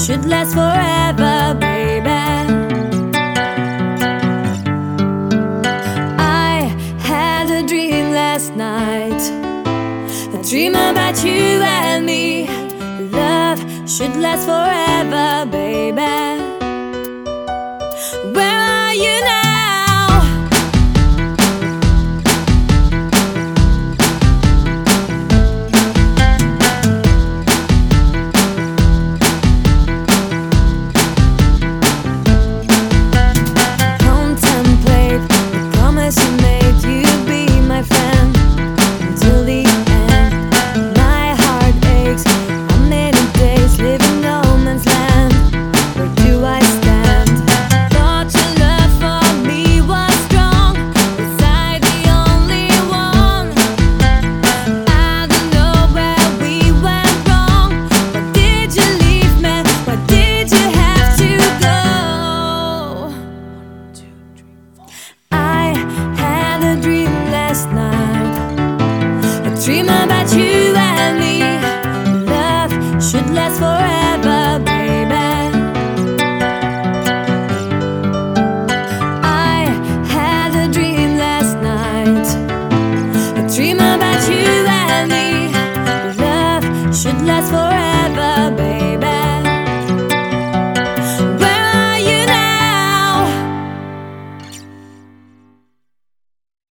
should last forever, baby. I had a dream last night, a dream about you and me. Love should last forever, baby. Where are you now? Contemplate the promise you made, you'd be my friend until the end. My heart aches, how many days living no man's land? Where do I stand? Thought your love for me was strong, was I the only one? I don't know where we went wrong. Why did you leave me? Why did you have to go? I had a dream last night, a dream about you and me. Love should last forever, baby. I had a dream last night, a dream about you and me. Love should last forever, baby.